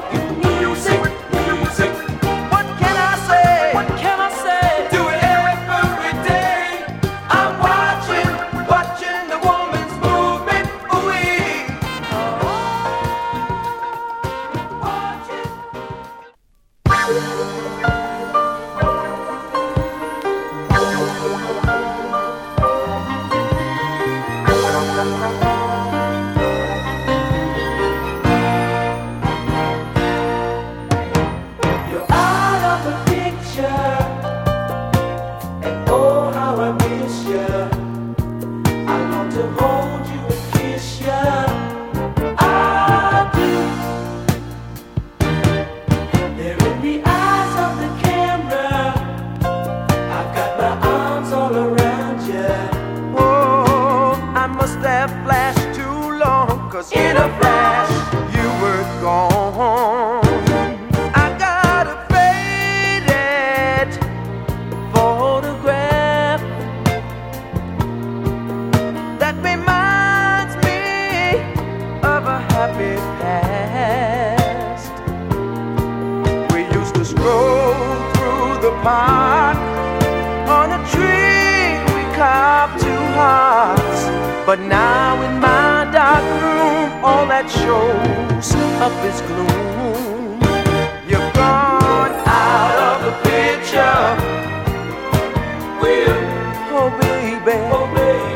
Music, music. What can I say? What can I say? Do it every day. I'm watching the woman's movement. Ooh-wee. You're out of the picture, and oh how I miss you. I long to hold you and kiss you. I do. They're in the eyes of the camera. I've got my arms all around you. Oh, I must have flashed too long, 'cause in a flash you were gone. I got a faded photograph that reminds me of a happy past. We used to stroll through the park. On a tree we carved two hearts. But now in my dark room, all that shows up is gloom. You're gone out of the picture. Will, oh baby, oh baby.